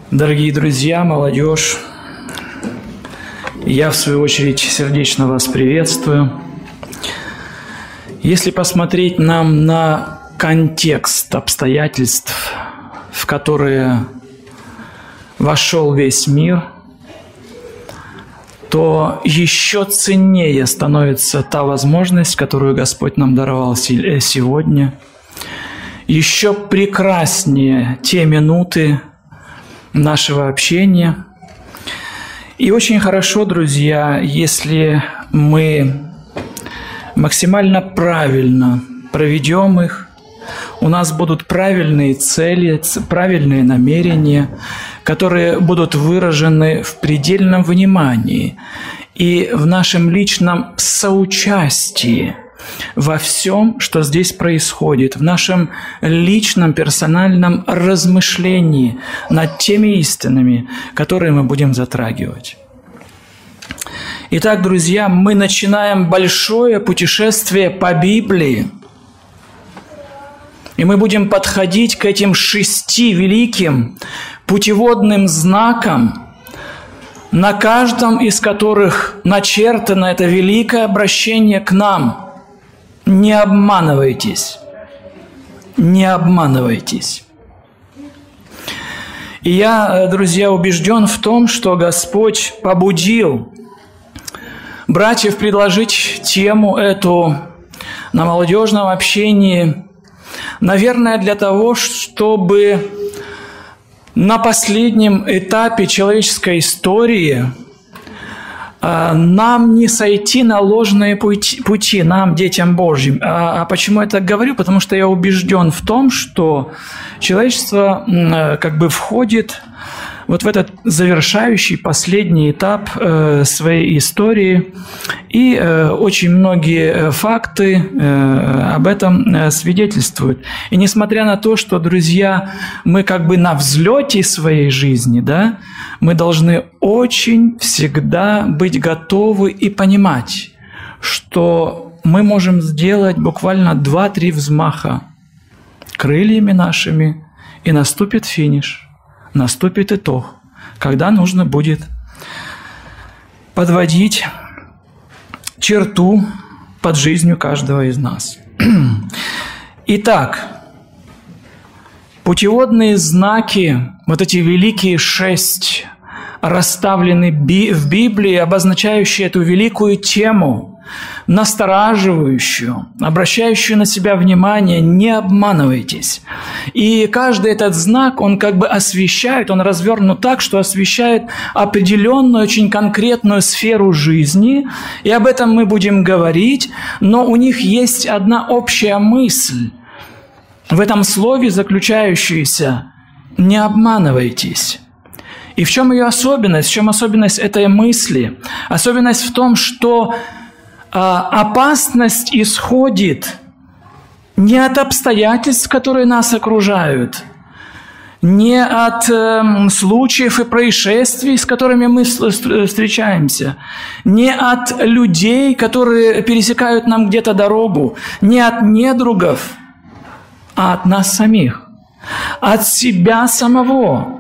Дорогие друзья, молодежь, я в свою очередь сердечно вас приветствую. Если посмотреть нам на контекст обстоятельств, в которые вошел весь мир, то еще ценнее становится та возможность, которую Господь нам даровал сегодня. Еще прекраснее те минуты нашего общения. И очень хорошо, друзья, если мы максимально правильно проведем их, у нас будут правильные цели, правильные намерения, которые будут выражены в предельном внимании и в нашем личном соучастии во всем, что здесь происходит, в нашем личном персональном размышлении над теми истинами, которые мы будем затрагивать. Итак, друзья, мы начинаем большое путешествие по Библии, и мы будем подходить к этим 6 великим путеводным знакам, на каждом из которых начертано это великое обращение к нам. Не обманывайтесь, не обманывайтесь. И я, друзья, убежден в том, что Господь побудил братьев предложить тему эту на молодежном общении, наверное, для того, чтобы на последнем этапе человеческой истории нам не сойти на ложные пути, нам, детям Божьим. А почему я так говорю? Потому что я убежден в том, что человечество как бы входит вот в этот завершающий, последний этап своей истории. И очень многие факты об этом свидетельствуют. И несмотря на то, что, друзья, мы как бы на взлете своей жизни, да, мы должны очень всегда быть готовы и понимать, что мы можем сделать буквально 2-3 взмаха крыльями нашими, и наступит финиш, наступит итог, когда нужно будет подводить черту под жизнью каждого из нас. Итак, путеводные знаки, вот эти великие 6, расставлены в Библии, обозначающие эту великую тему, настораживающую, обращающую на себя внимание, не обманывайтесь. И каждый этот знак, он как бы освещает, он развернут так, что освещает определенную, очень конкретную сферу жизни, и об этом мы будем говорить, но у них есть одна общая мысль в этом слове, заключающаяся «не обманывайтесь». И в чем ее особенность? В чем особенность этой мысли? Особенность в том, что опасность исходит не от обстоятельств, которые нас окружают, не от случаев и происшествий, с которыми мы встречаемся, не от людей, которые пересекают нам где-то дорогу, не от недругов, а от нас самих, от себя самого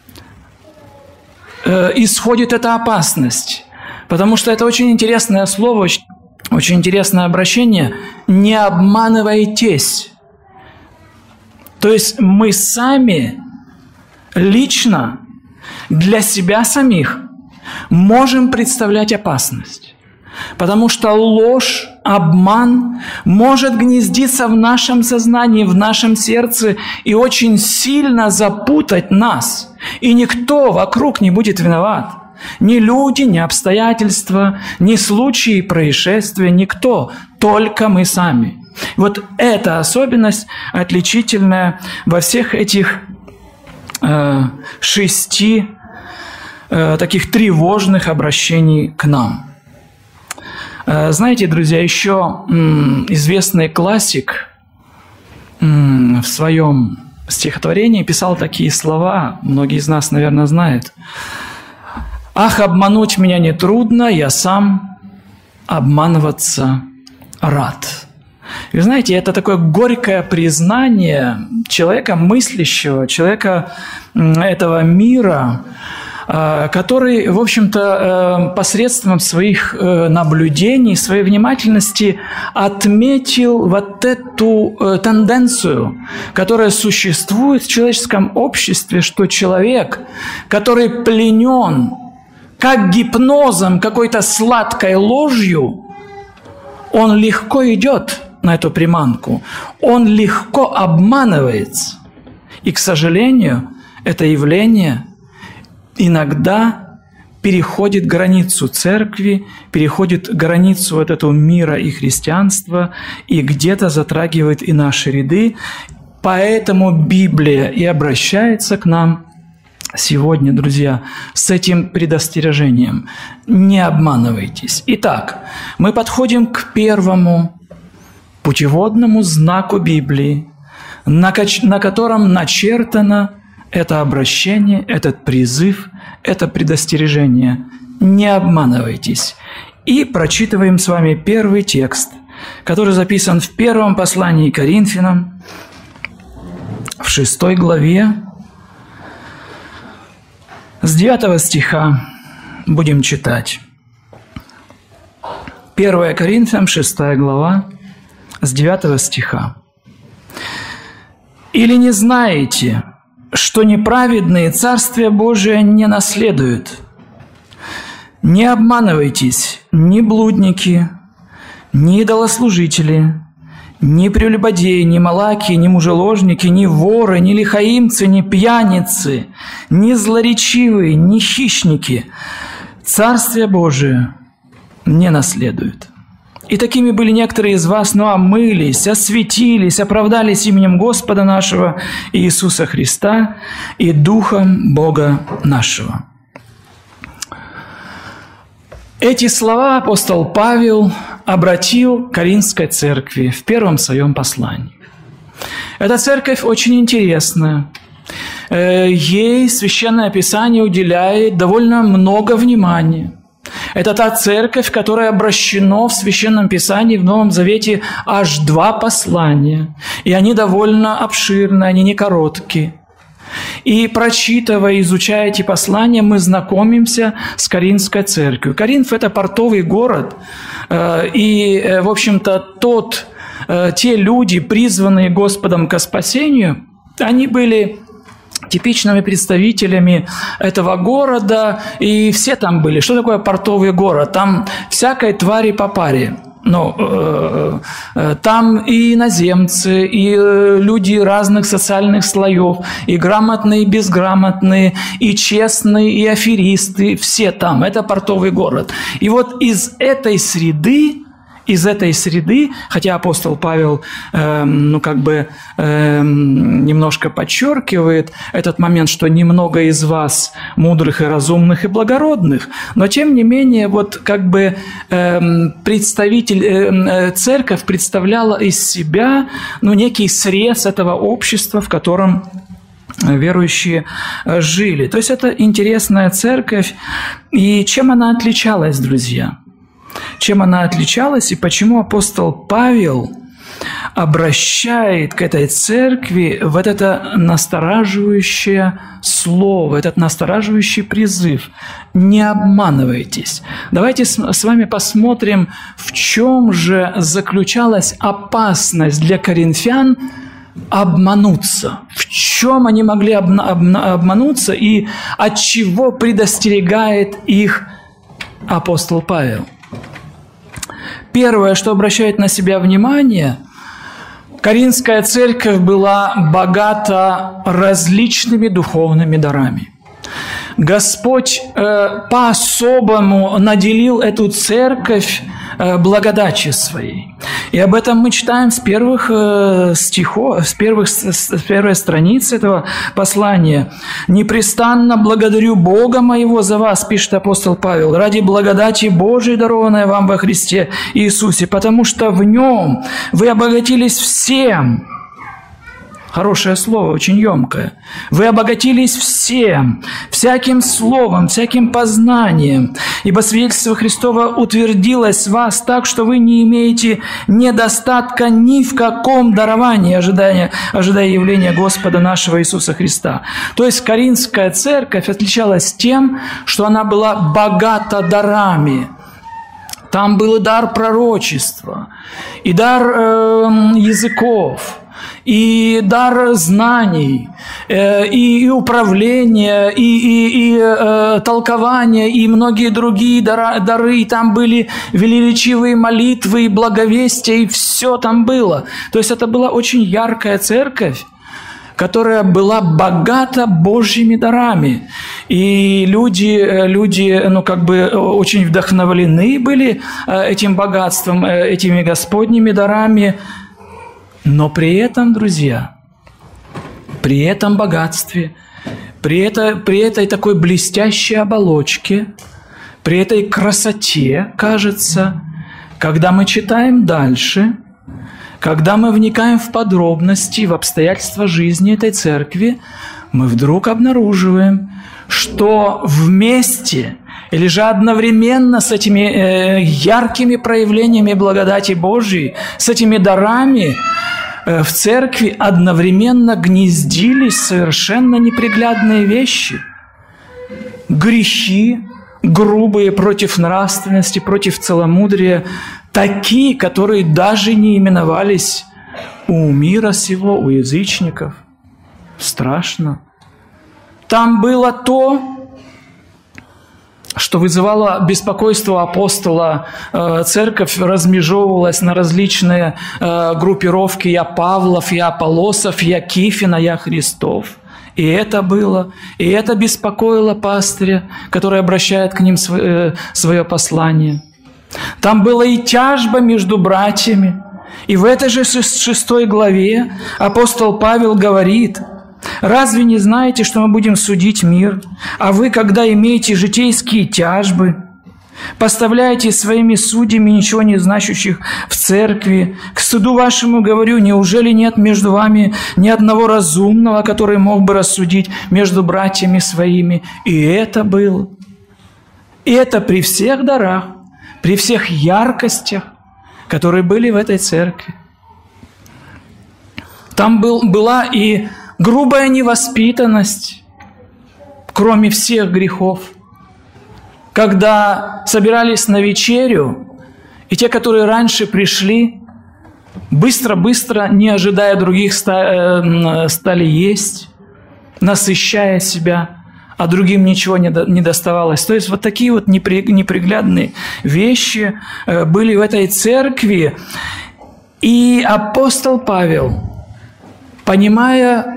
исходит эта опасность. Потому что это очень интересное слово, очень интересное обращение. Не обманывайтесь. То есть мы сами лично для себя самих можем представлять опасность. Потому что ложь, обман может гнездиться в нашем сознании, в нашем сердце и очень сильно запутать нас. И никто вокруг не будет виноват. Ни люди, ни обстоятельства, ни случаи, происшествия, никто, только мы сами. Вот эта особенность отличительная во всех этих 6 таких тревожных обращений к нам. Знаете, друзья, еще известный классик в своем стихотворении писал такие слова, многие из нас, наверное, знают. «Ах, обмануть меня нетрудно, я сам обманываться рад». И знаете, это такое горькое признание человека мыслящего, человека этого мира, который, в общем-то, посредством своих наблюдений, своей внимательности отметил вот эту тенденцию, которая существует в человеческом обществе, что человек, который пленен как гипнозом, какой-то сладкой ложью, он легко идет на эту приманку, он легко обманывается. И, к сожалению, это явление иногда переходит границу церкви, переходит границу вот этого мира и христианства, и где-то затрагивает и наши ряды. Поэтому Библия и обращается к нам сегодня, друзья, с этим предостережением. Не обманывайтесь. Итак, мы подходим к первому путеводному знаку Библии, на котором начертано это обращение, этот призыв, это предостережение. Не обманывайтесь. И прочитываем с вами первый текст, который записан в первом послании к Коринфянам, в 6 главе, с 9 стиха будем читать. 1 Коринфянам, 6 глава, с 9 стиха. «Или не знаете, что неправедные Царствие Божие не наследуют? Не обманывайтесь, ни блудники, ни идолослужители, ни прелюбодеи, ни малаки, ни мужеложники, ни воры, ни лихаимцы, ни пьяницы, ни злоречивые, ни хищники Царствие Божие не наследуют. И такими были некоторые из вас, но омылись, осветились, оправдались именем Господа нашего Иисуса Христа и Духом Бога нашего». Эти слова апостол Павел обратил к Коринфской церкви в первом своем послании. Эта церковь очень интересная. Ей Священное Писание уделяет довольно много внимания. Это та церковь, которая обращена в Священном Писании, в Новом Завете, аж 2 послания. И они довольно обширные, они не короткие. И прочитывая, изучая эти послания, мы знакомимся с Коринфской церковью. Коринф – это портовый город, и, в общем-то, те люди, призванные Господом ко спасению, они были типичными представителями этого города, и все там были. Что такое портовый город? Там всякой твари по паре. Там и иноземцы, и люди разных социальных слоев, и грамотные, и безграмотные, и честные, и аферисты, все там. Это портовый город. И вот из этой среды, хотя апостол Павел немножко подчеркивает этот момент, что немного из вас мудрых и разумных и благородных, но тем не менее церковь представляла из себя некий срез этого общества, в котором верующие жили. То есть это интересная церковь. И чем она отличалась, друзья? Чем она отличалась и почему апостол Павел обращает к этой церкви вот это настораживающее слово, этот настораживающий призыв? Не обманывайтесь. Давайте с вами посмотрим, в чем же заключалась опасность для коринфян обмануться. В чем они могли обмануться и от чего предостерегает их апостол Павел? Первое, что обращает на себя внимание, Коринфская церковь была богата различными духовными дарами. Господь по-особому наделил эту церковь благодатью своей. И об этом мы читаем с первых стихов, с первой страницы этого послания. «Непрестанно благодарю Бога моего за вас», пишет апостол Павел, «ради благодати Божией, дарованной вам во Христе Иисусе, потому что в Нем вы обогатились всем, Хорошее слово, очень емкое. Вы обогатились всем, всяким словом, всяким познанием, ибо свидетельство Христово утвердилось в вас так, что вы не имеете недостатка ни в каком даровании, ожидая явления Господа нашего Иисуса Христа. То есть Коринфская церковь отличалась тем, что она была богата дарами. Там был и дар пророчества, и дар языков, и дар знаний, и управления, и толкования, и многие другие дары. Там были величивые молитвы, и благовестия, и все там было. То есть это была очень яркая церковь, которая была богата Божьими дарами. И люди очень вдохновлены были этим богатством, этими Господними дарами. Но при этом, друзья, при этом богатстве, при этой такой блестящей оболочке, при этой красоте, кажется, когда мы читаем дальше, когда мы вникаем в подробности, в обстоятельства жизни этой церкви, мы вдруг обнаруживаем, что вместе или же одновременно с этими яркими проявлениями благодати Божией, с этими дарами, в церкви одновременно гнездились совершенно неприглядные вещи. Грехи, грубые против нравственности, против целомудрия, такие, которые даже не именовались у мира сего, у язычников. Страшно. Там было то, что вызывало беспокойство апостола. Церковь размежевывалась на различные группировки: я Павлов, я Аполлосов, я Кифина, я Христов. И это было, и это беспокоило пастыря, который обращает к ним свое послание. Там была и тяжба между братьями. И в этой же 6 главе апостол Павел говорит: «Разве не знаете, что мы будем судить мир? А вы, когда имеете житейские тяжбы, поставляете своими судьями ничего не значащих в церкви. К суду вашему говорю, неужели нет между вами ни одного разумного, который мог бы рассудить между братьями своими?» И это было. И это при всех дарах, при всех яркостях, которые были в этой церкви. Там была и грубая невоспитанность, кроме всех грехов. Когда собирались на вечерю, и те, которые раньше пришли, быстро-быстро, не ожидая других, стали есть, насыщая себя, а другим ничего не доставалось. То есть вот такие вот неприглядные вещи были в этой церкви. И апостол Павел, понимая,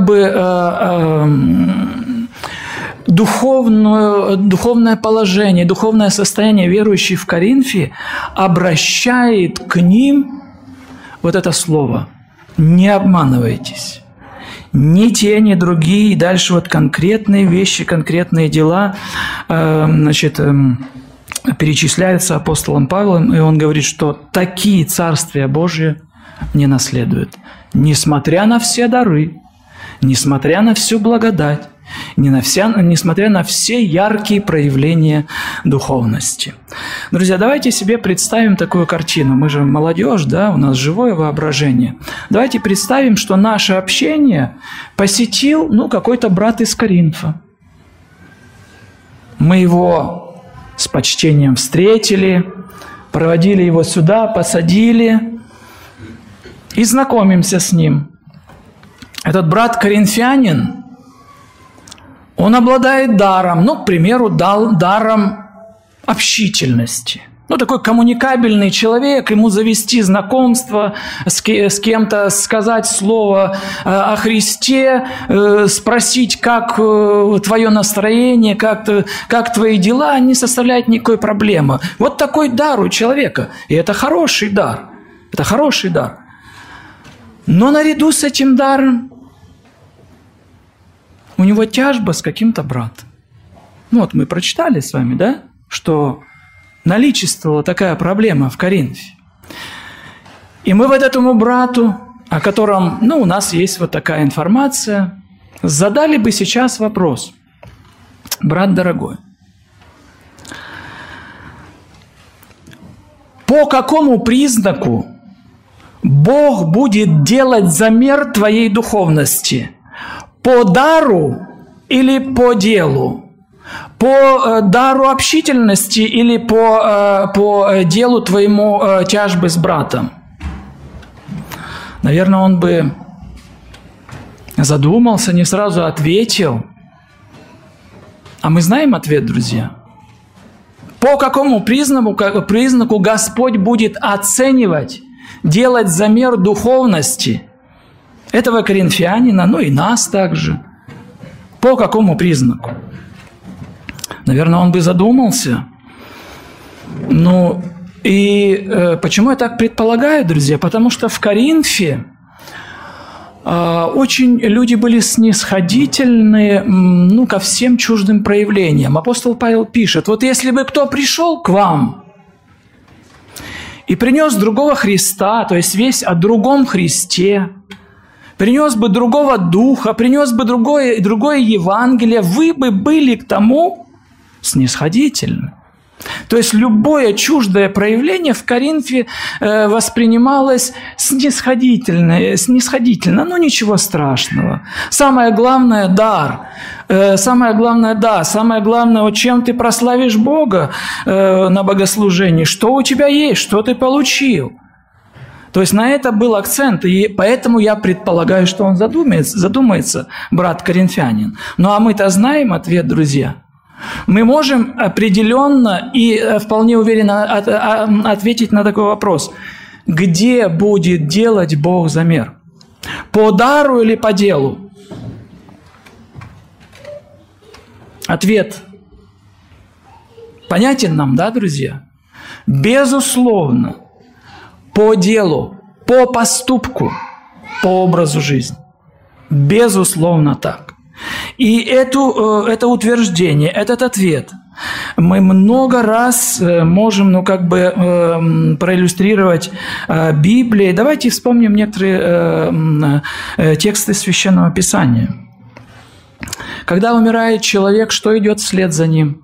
духовное положение, духовное состояние верующих в Коринфе, обращает к ним вот это слово: «Не обманывайтесь». Ни те, ни другие, и дальше вот конкретные вещи, конкретные дела, перечисляются апостолом Павлом, и он говорит, что такие Царствия Божие не наследуют. Несмотря на все дары, несмотря на всю благодать, несмотря на все яркие проявления духовности. Друзья, давайте себе представим такую картину. Мы же молодежь, да, у нас живое воображение. Давайте представим, что наше общение посетил, какой-то брат из Коринфа. Мы его с почтением встретили, проводили его сюда, посадили и знакомимся с ним. Этот брат-коринфянин, он обладает даром, к примеру, даром общительности. Такой коммуникабельный человек, ему завести знакомство с кем-то, сказать слово о Христе, спросить, как твое настроение, как твои дела, не составляет никакой проблемы. Вот такой дар у человека. И это хороший дар. Это хороший дар. Но наряду с этим даром у него тяжба с каким-то братом. Мы прочитали с вами, да, что наличествовала такая проблема в Коринфе. И мы вот этому брату о котором, у нас есть вот такая информация, задали бы сейчас вопрос: брат дорогой, по какому признаку Бог будет делать замер твоей духовности? По дару или по делу? По дару общительности или по делу твоему тяжбы с братом? Наверное, он бы задумался, не сразу ответил. А мы знаем ответ, друзья. По какому признаку Господь будет оценивать, делать замер духовности этого коринфянина, и нас также? По какому признаку? Наверное, он бы задумался. Почему я так предполагаю, друзья? Потому что в Коринфе очень люди были снисходительны ко всем чуждым проявлениям. Апостол Павел пишет: вот если бы кто пришел к вам и принес другого Христа, то есть весть о другом Христе, принес бы другого духа, принес бы другое Евангелие, вы бы были к тому снисходительны. То есть любое чуждое проявление в Коринфе воспринималось снисходительно, ничего страшного. Самое главное – дар. Самое главное, чем ты прославишь Бога на богослужении, что у тебя есть, что ты получил. То есть на это был акцент, и поэтому я предполагаю, что он задумается, брат коринфянин. А мы-то знаем ответ, друзья. Мы можем определенно и вполне уверенно ответить на такой вопрос: где будет делать Бог замер? По дару или по делу? Ответ понятен нам, да, друзья? Безусловно, по делу, по поступку, по образу жизни. Безусловно так. И это утверждение, этот ответ мы много раз можем, проиллюстрировать Библией. Давайте вспомним некоторые тексты Священного Писания. Когда умирает человек, что идет вслед за ним?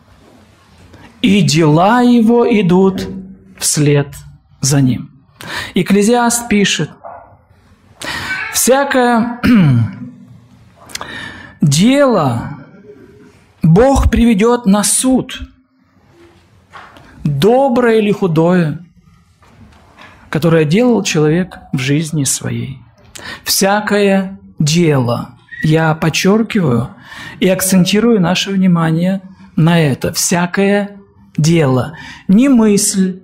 И дела его идут вслед за ним. Экклезиаст пишет: всякое дело Бог приведет на суд, доброе или худое, которое делал человек в жизни своей. Всякое дело. Я подчеркиваю и акцентирую наше внимание на это. Всякое дело. Не мысль,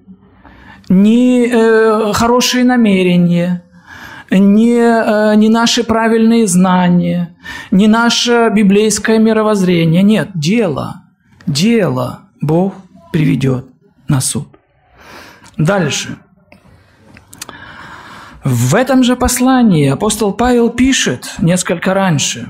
не хорошие намерения, не наши правильные знания, не наше библейское мировоззрение. Нет, дело Бог приведет на суд. Дальше. В этом же послании апостол Павел пишет несколько раньше: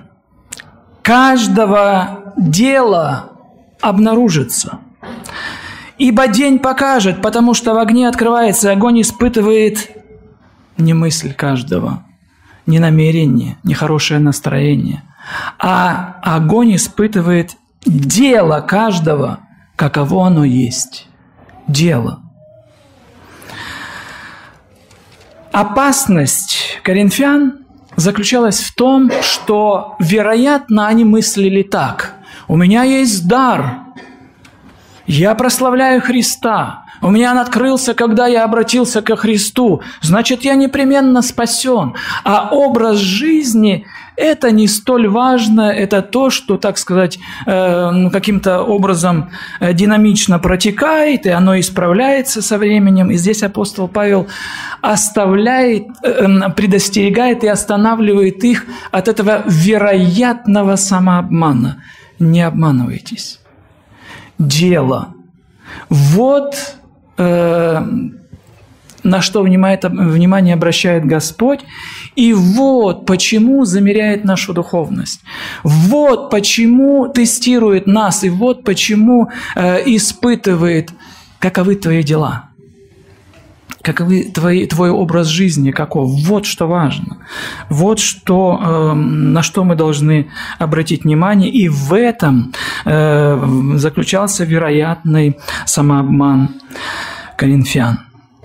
каждого дела обнаружится, ибо день покажет, потому что в огне открывается, огонь испытывает не мысль каждого, не намерение, не хорошее настроение, а огонь испытывает дело каждого, каково оно есть. Дело. Опасность коринфян заключалась в том, что, вероятно, они мыслили так: у меня есть дар, я прославляю Христа, у меня он открылся, когда я обратился ко Христу, значит, я непременно спасен. А образ жизни – это не столь важно, это то, что, так сказать, каким-то образом динамично протекает, и оно исправляется со временем. И здесь апостол Павел предостерегает и останавливает их от этого вероятного самообмана. Не обманывайтесь. Дело. Вот на что внимание обращает Господь, и вот почему замеряет нашу духовность, вот почему тестирует нас, и вот почему испытывает, каковы твои дела. твой образ жизни каков? Вот что важно. Вот что, на что мы должны обратить внимание. И в этом заключался вероятный самообман коринфян.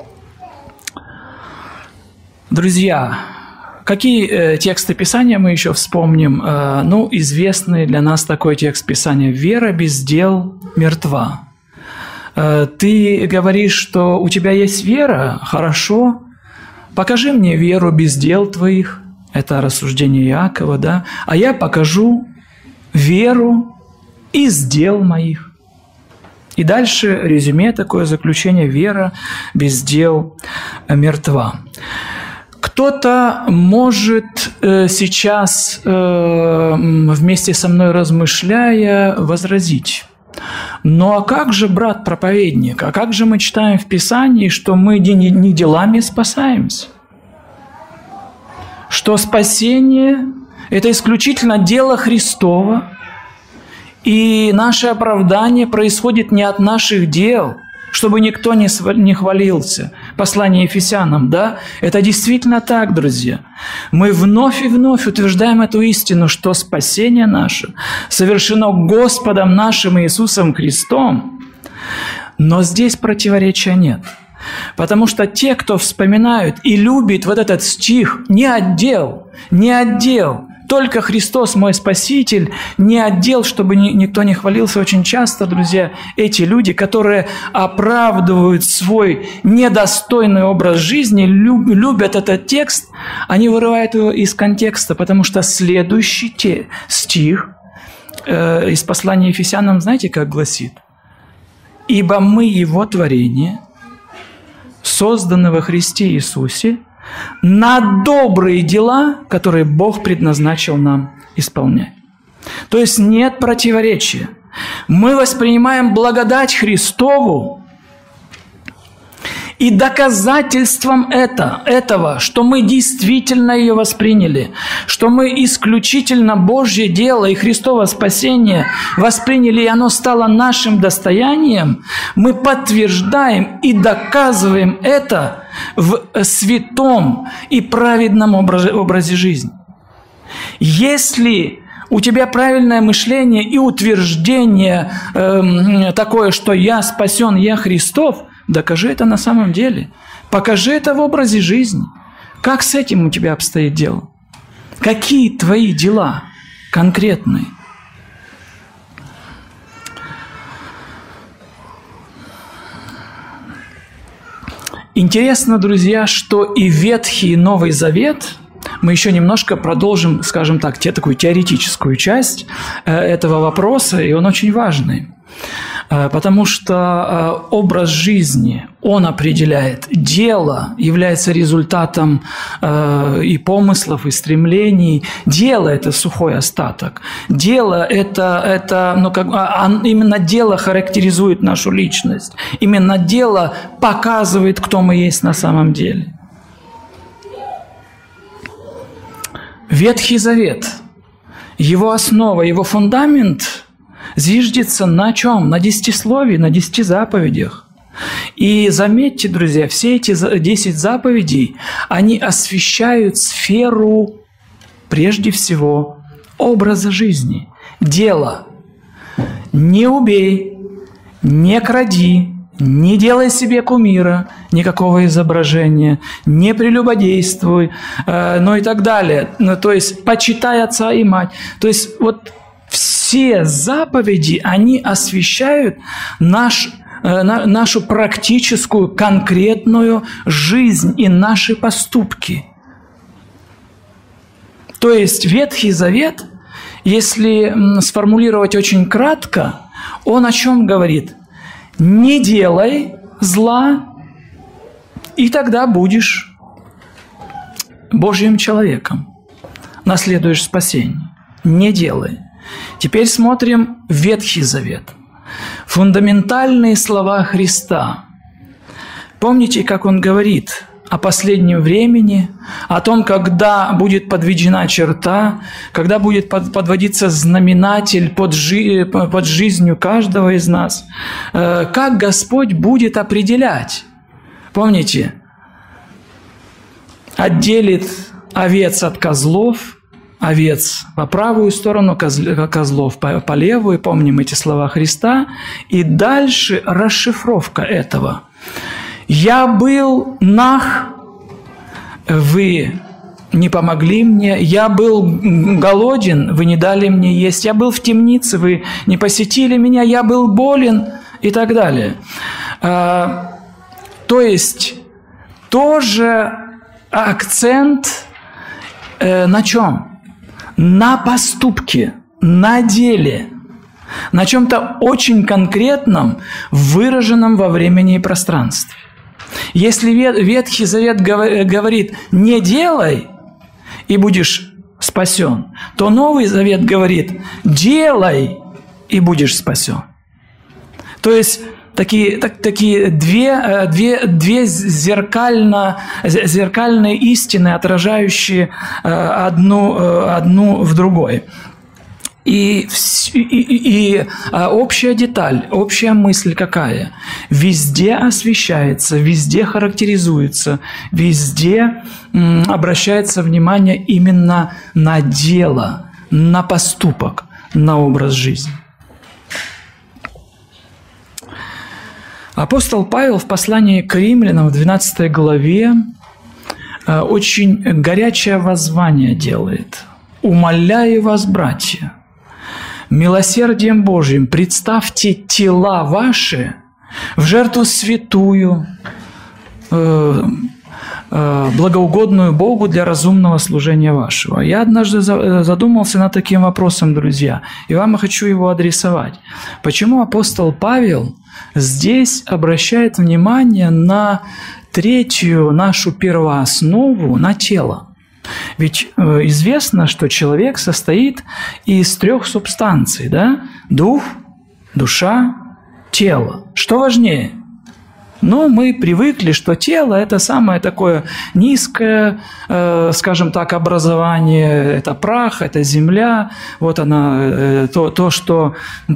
Друзья, какие тексты Писания мы еще вспомним? Известный для нас такой текст Писания: «Вера без дел мертва». Ты говоришь, что у тебя есть вера? Хорошо. Покажи мне веру без дел твоих. Это рассуждение Иакова, да? А я покажу веру из дел моих. И дальше резюме, такое заключение: вера без дел мертва. Кто-то может сейчас, вместе со мной размышляя, возразить: ну а как же, брат-проповедник, а как же мы читаем в Писании, что мы не делами спасаемся? Что спасение – это исключительно дело Христово, и наше оправдание происходит не от наших дел, чтобы никто не хвалился. Послание Ефесянам, да? Это действительно так, друзья. Мы вновь и вновь утверждаем эту истину, что спасение наше совершено Господом нашим Иисусом Христом. Но здесь противоречия нет. Потому что те, кто вспоминают и любят вот этот стих, не отдел, только Христос мой Спаситель, не отдел, чтобы никто не хвалился. Очень часто, друзья, эти люди, которые оправдывают свой недостойный образ жизни, любят этот текст, они вырывают его из контекста, потому что следующий стих из послания Ефесянам, знаете, как гласит? «Ибо мы Его творение, созданы во Христе Иисусе, на добрые дела, которые Бог предназначил нам исполнять». То есть нет противоречия. Мы воспринимаем благодать Христову, и доказательством этого, что мы действительно ее восприняли, что мы исключительно Божье дело и Христово спасение восприняли, и оно стало нашим достоянием, мы подтверждаем и доказываем это в святом и праведном образе жизни. Если у тебя правильное мышление и утверждение такое, что я спасен, я Христов, докажи это на самом деле. Покажи это в образе жизни. Как с этим у тебя обстоит дело? Какие твои дела конкретные? Интересно, друзья, что и Ветхий, и Новый Завет, мы еще немножко продолжим, скажем так, такую теоретическую часть этого вопроса, и он очень важный. Потому что образ жизни, он определяет. Дело является результатом и помыслов, и стремлений. Дело – это сухой остаток. Дело – именно дело характеризует нашу личность. Именно дело показывает, кто мы есть на самом деле. Ветхий Завет, его основа, его фундамент – зиждется на чем? На 10-словии, на 10 заповедях. И заметьте, друзья, все эти 10 заповедей, они освещают сферу, прежде всего, образа жизни, дела. Не убей, не кради, не делай себе кумира, никакого изображения, не прелюбодействуй, и так далее. То есть, почитай отца и мать. То есть, вот все заповеди, они освещают нашу практическую, конкретную жизнь и наши поступки. То есть Ветхий Завет, если сформулировать очень кратко, он о чем говорит? Не делай зла, и тогда будешь Божьим человеком, наследуешь спасение. Не делай. Теперь смотрим Ветхий Завет. Фундаментальные слова Христа. Помните, как Он говорит о последнем времени, о том, когда будет подведена черта, когда будет подводиться знаменатель под жизнью каждого из нас, как Господь будет определять. Помните, отделит овец от козлов, овец по правую сторону, козлов по левую. Помним эти слова Христа. И дальше расшифровка этого. «Я был наг, вы не помогли мне. Я был голоден, вы не дали мне есть. Я был в темнице, вы не посетили меня. Я был болен», и так далее. То есть тоже акцент на чем? На поступке, на деле, на чем-то очень конкретном, выраженном во времени и пространстве. Если Ветхий Завет говорит «не делай», и будешь спасен, то Новый Завет говорит «делай», и будешь спасен. То есть такие две зеркальные истины, отражающие одну в другой. И общая деталь, общая мысль какая? Везде освещается, везде характеризуется, везде обращается внимание именно на дело, на поступок, на образ жизни. Апостол Павел в послании к римлянам в 12 главе очень горячее воззвание делает. «Умоляю вас, братья, милосердием Божьим представьте тела ваши в жертву святую, благоугодную Богу для разумного служения вашего». Я однажды задумался над таким вопросом, друзья, и вам я хочу его адресовать. Почему апостол Павел здесь обращает внимание на третью нашу первооснову, на тело? Ведь известно, что человек состоит из 3 субстанций, да? Дух, душа, тело. Что важнее? Но мы привыкли, что тело – это самое такое низкое, скажем так, образование. Это прах, это земля. Вот она, то, что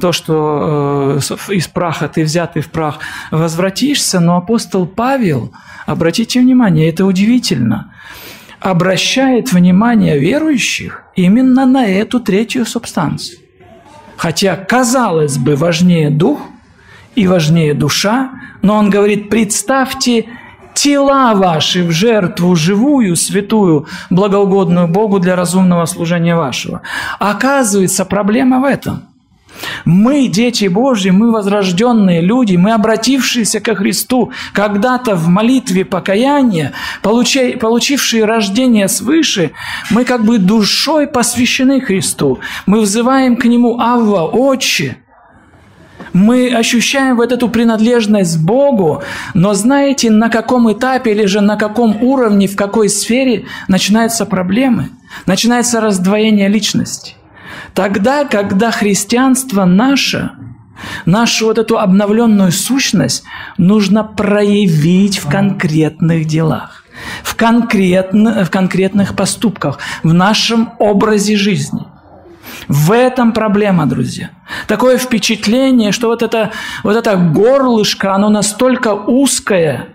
из праха ты взят и в прах возвратишься. Но апостол Павел, обратите внимание, это удивительно, обращает внимание верующих именно на эту третью субстанцию. Хотя, казалось бы, важнее дух и важнее душа, но он говорит: представьте тела ваши в жертву живую, святую, благоугодную Богу для разумного служения вашего. Оказывается, проблема в этом. Мы, дети Божьи, мы возрожденные люди, мы, обратившиеся ко Христу, когда-то в молитве покаяния, получившие рождение свыше, мы как бы душой посвящены Христу. Мы взываем к Нему: «Авва, Отче». Мы ощущаем вот эту принадлежность к Богу, но знаете, на каком этапе или же на каком уровне, в какой сфере начинаются проблемы, начинается раздвоение личности. Тогда, когда христианство нашу вот эту обновленную сущность нужно проявить в конкретных делах, в конкретных поступках, в нашем образе жизни. В этом проблема, друзья. Такое впечатление, что вот это горлышко, оно настолько узкое,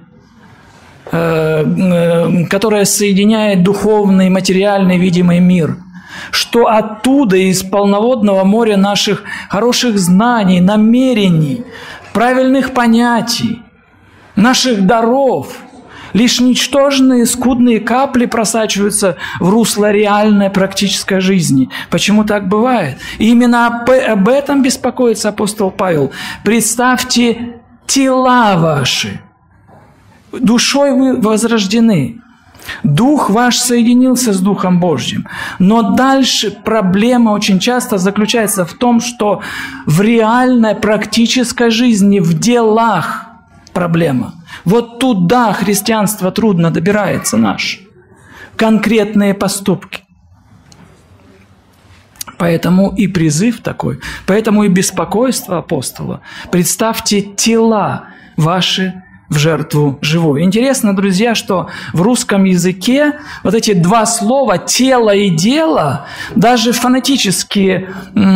которое соединяет духовный, материальный, видимый мир, что оттуда, из полноводного моря наших хороших знаний, намерений, правильных понятий, наших даров, лишь ничтожные, скудные капли просачиваются в русло реальной практической жизни. Почему так бывает? И именно об этом беспокоится апостол Павел. Представьте тела ваши. Душой вы возрождены. Дух ваш соединился с Духом Божьим. Но дальше проблема очень часто заключается в том, что в реальной практической жизни, в делах проблема. Вот туда христианство трудно добирается наше. Конкретные поступки. Поэтому и призыв такой, поэтому и беспокойство апостола. Представьте тела ваши в жертву живую. Интересно, друзья, что в русском языке вот эти два слова «тело» и «дело» даже фонетически,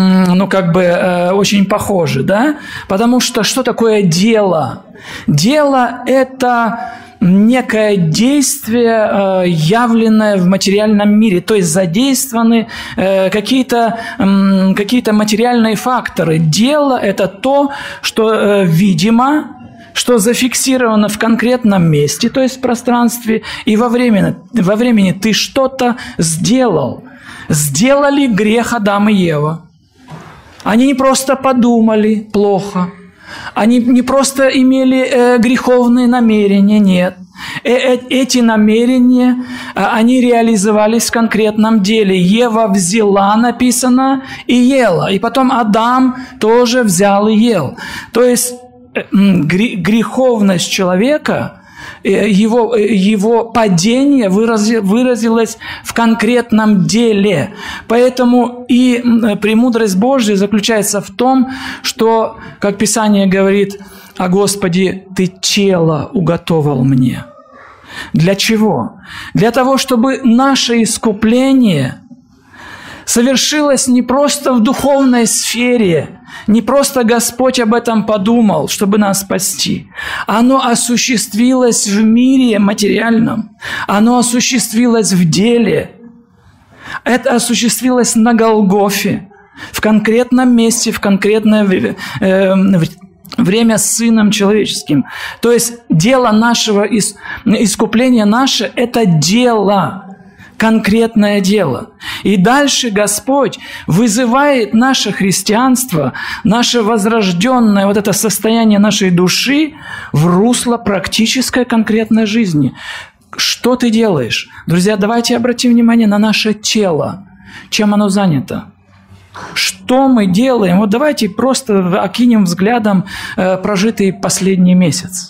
очень похожи, да? Потому что такое дело? Дело – это некое действие, явленное в материальном мире, то есть задействованы какие-то материальные факторы. Дело – это то, что видимо, что зафиксировано в конкретном месте, то есть в пространстве, и во времени ты что-то сделал. Сделали грех Адам и Ева. Они не просто подумали плохо, они не просто имели греховные намерения, нет. Эти намерения, они реализовались в конкретном деле. Ева взяла, написано, и ела. И потом Адам тоже взял и ел. То есть греховность человека, его падение выразилось в конкретном деле. Поэтому и премудрость Божья заключается в том, что, как Писание говорит о Господе, «Ты тело уготовал мне». Для чего? Для того, чтобы наше искупление совершилось не просто в духовной сфере, не просто Господь об этом подумал, чтобы нас спасти. Оно осуществилось в мире материальном, оно осуществилось в деле. Это осуществилось на Голгофе, в конкретном месте, в конкретное время с Сыном Человеческим. То есть дело нашего искупления наше – это дело, конкретное дело. И дальше Господь вызывает наше христианство, наше возрожденное вот это состояние нашей души в русло практической конкретной жизни. Что ты делаешь? Друзья, давайте обратим внимание на наше тело. Чем оно занято? Что мы делаем? Вот давайте просто окинем взглядом прожитый последний месяц.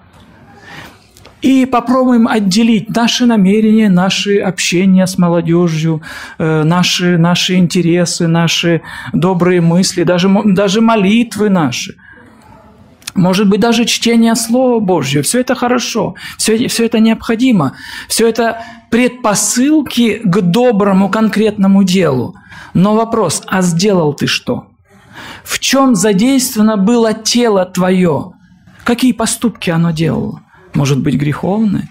И попробуем отделить наши намерения, наши общения с молодежью, наши интересы, наши добрые мысли, даже молитвы наши. Может быть, даже чтение Слова Божьего. Все это хорошо, все это необходимо. Все это предпосылки к доброму конкретному делу. Но вопрос, а сделал ты что? В чем задействовано было тело твое? Какие поступки оно делало? Может быть, греховные?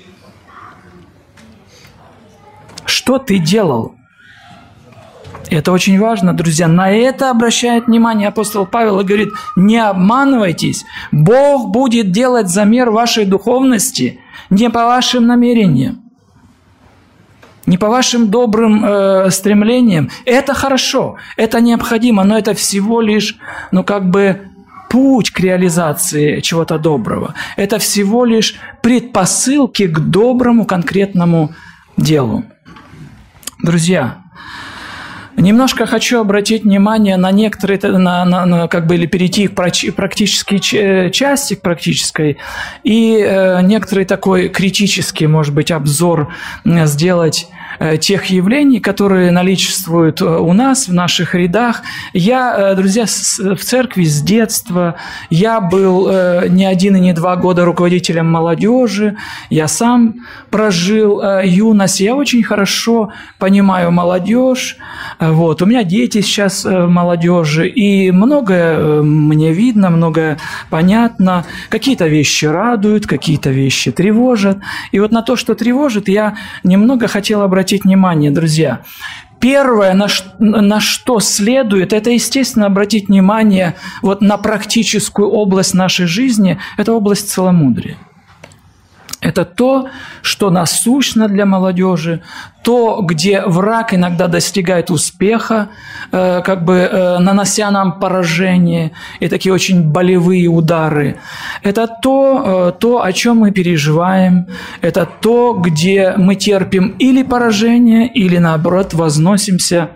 Что ты делал? Это очень важно, друзья. На это обращает внимание апостол Павел и говорит: не обманывайтесь, Бог будет делать замер вашей духовности не по вашим намерениям, не по вашим добрым стремлениям. Это хорошо, это необходимо, но это всего лишь, путь к реализации чего-то доброго. Это всего лишь предпосылки к доброму конкретному делу. Друзья, немножко хочу обратить внимание на некоторые, или перейти к практической части, к практической, и некоторый такой критический, может быть, обзор сделать тех явлений, которые наличествуют у нас, в наших рядах. Я, друзья, в церкви с детства, я был не 1 и не 2 года руководителем молодежи, я сам прожил юность, я очень хорошо понимаю молодежь, вот. У меня дети сейчас в молодежи, и многое мне видно, многое понятно, какие-то вещи радуют, какие-то вещи тревожат, и вот на то, что тревожит, я немного хотел обратить внимание, друзья. Первое, на что следует, это, естественно, обратить внимание вот на практическую область нашей жизни, это область целомудрия. Это то, что насущно для молодежи, то, где враг иногда достигает успеха, нанося нам поражение и такие очень болевые удары. Это то, о чем мы переживаем, это то, где мы терпим или поражение, или, наоборот, возносимся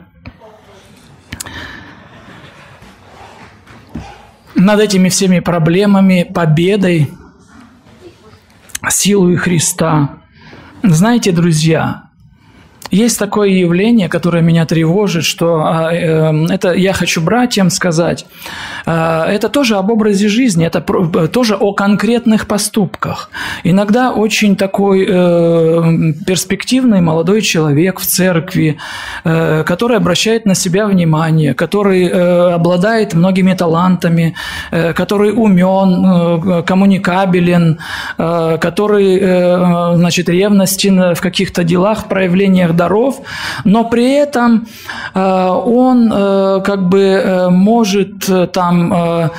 над этими всеми проблемами победой, силою Христа. Знаете, друзья, Есть такое явление, которое меня тревожит, что это я хочу братьям сказать, это тоже об образе жизни, это тоже о конкретных поступках. Иногда очень такой перспективный молодой человек в церкви, который обращает на себя внимание, который обладает многими талантами, который умен, коммуникабелен, который, значит, ревностен в каких-то делах, в проявлениях даров, но при этом он как бы может там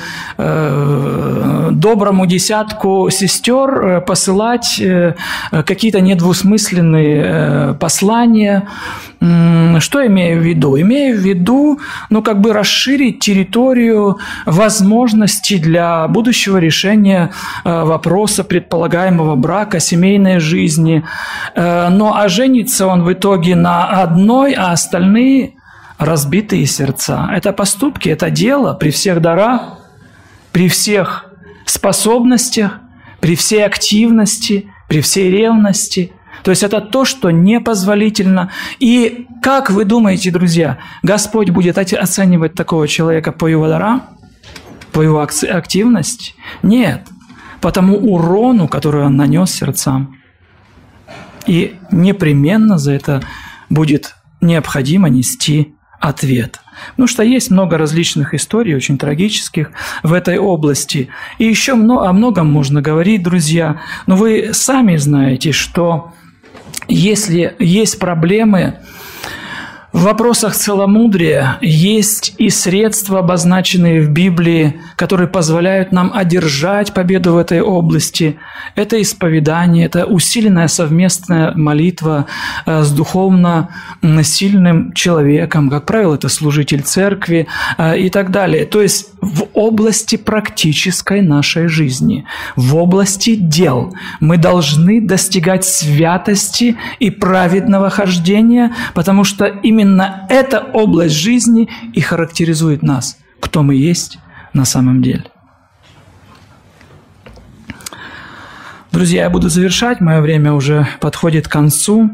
доброму десятку сестер посылать какие-то недвусмысленные послания. Что имею в виду? Имею в виду, ну, как бы расширить территорию возможностей для будущего решения вопроса предполагаемого брака, семейной жизни. Но оженится он в итоге на одной, а остальные разбитые сердца. Это поступки, это дело при всех дарах, при всех способностях, при всей активности, при всей ревности. То есть это то, что непозволительно. И как вы думаете, друзья, Господь будет оценивать такого человека по его дарам, по его активности? Нет, по тому урону, который он нанес сердцам. И непременно за это будет необходимо нести ответ. Потому что есть много различных историй, очень трагических в этой области. И еще о многом можно говорить, друзья. Но вы сами знаете, что если есть проблемы в вопросах целомудрия, есть и средства, обозначенные в Библии, которые позволяют нам одержать победу в этой области. Это исповедание, это усиленная совместная молитва с духовно сильным человеком. Как правило, это служитель церкви и так далее. То есть в области практической нашей жизни, в области дел мы должны достигать святости и праведного хождения, потому что именно эта область жизни и характеризует нас, кто мы есть на самом деле. Друзья, я буду завершать, мое время уже подходит к концу.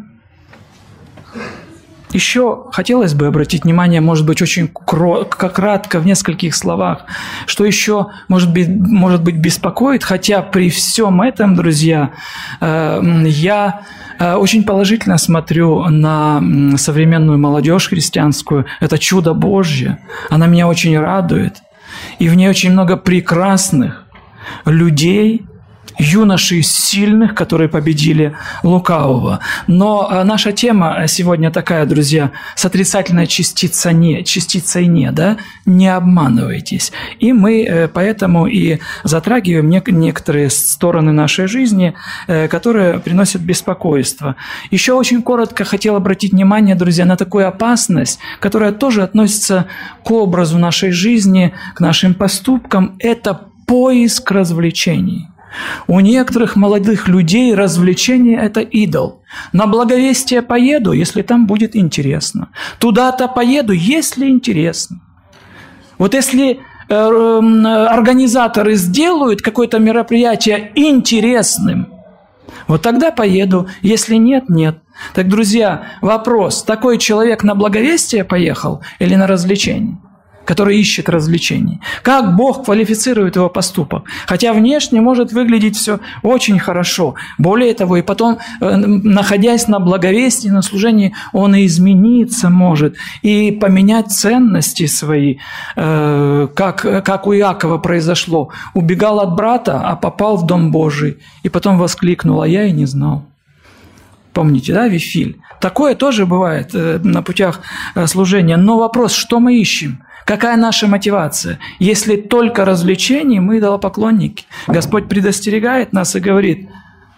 Еще хотелось бы обратить внимание, может быть, очень кратко, в нескольких словах, что еще, может быть, беспокоит, хотя при всем этом, друзья, я очень положительно смотрю на современную молодежь христианскую. Это чудо Божье. Она меня очень радует. И в ней очень много прекрасных людей, юношей сильных, которые победили лукавого. Но наша тема сегодня такая, друзья, с отрицательной частицей «не», да? Не обманывайтесь. И мы поэтому и затрагиваем некоторые стороны нашей жизни, которые приносят беспокойство. Еще очень коротко хотел обратить внимание, друзья, на такую опасность, которая тоже относится к образу нашей жизни, к нашим поступкам. Это поиск развлечений. У некоторых молодых людей развлечение – это идол. На благовестие поеду, если там будет интересно. Туда-то поеду, если интересно. Вот если организаторы сделают какое-то мероприятие интересным, вот тогда поеду. Если нет, нет. Так, друзья, вопрос: такой человек на благовестие поехал или на развлечение? Который ищет развлечений. Как Бог квалифицирует его поступок? Хотя внешне может выглядеть все очень хорошо. Более того, и потом, находясь на благовестии, на служении, он и измениться может, и поменять ценности свои, как у Иакова произошло. Убегал от брата, а попал в Дом Божий, и потом воскликнул: а я и не знал. Помните, да, Вифиль? Такое тоже бывает на путях служения. Но вопрос: что мы ищем? Какая наша мотивация? Если только развлечения, мы идолопоклонники. Господь предостерегает нас и говорит: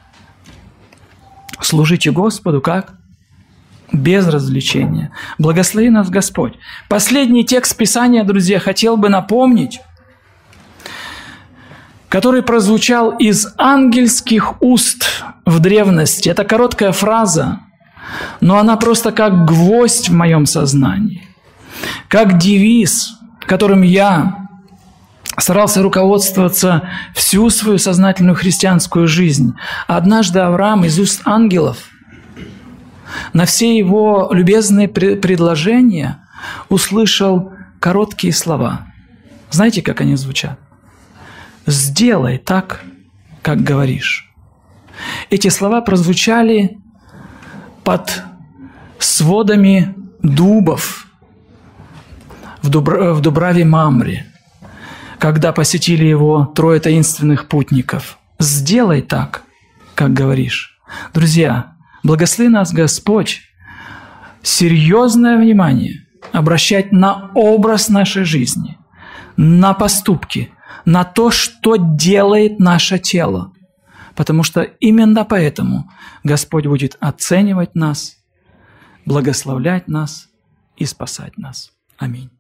служите Господу как? Без развлечения. Благослови нас Господь. Последний текст Писания, друзья, хотел бы напомнить, который прозвучал из ангельских уст в древности. Это короткая фраза, но она просто как гвоздь в моем сознании. Как девиз, которым я старался руководствоваться всю свою сознательную христианскую жизнь. Однажды Авраам из уст ангелов на все его любезные предложения услышал короткие слова. Знаете, как они звучат? «Сделай так, как говоришь». Эти слова прозвучали под сводами дубов в Дубраве Мамре, когда посетили его трое таинственных путников. «Сделай так, как говоришь». Друзья, благослови нас Господь серьезное внимание обращать на образ нашей жизни, на поступки, на то, что делает наше тело. Потому что именно поэтому Господь будет оценивать нас, благословлять нас и спасать нас. Аминь.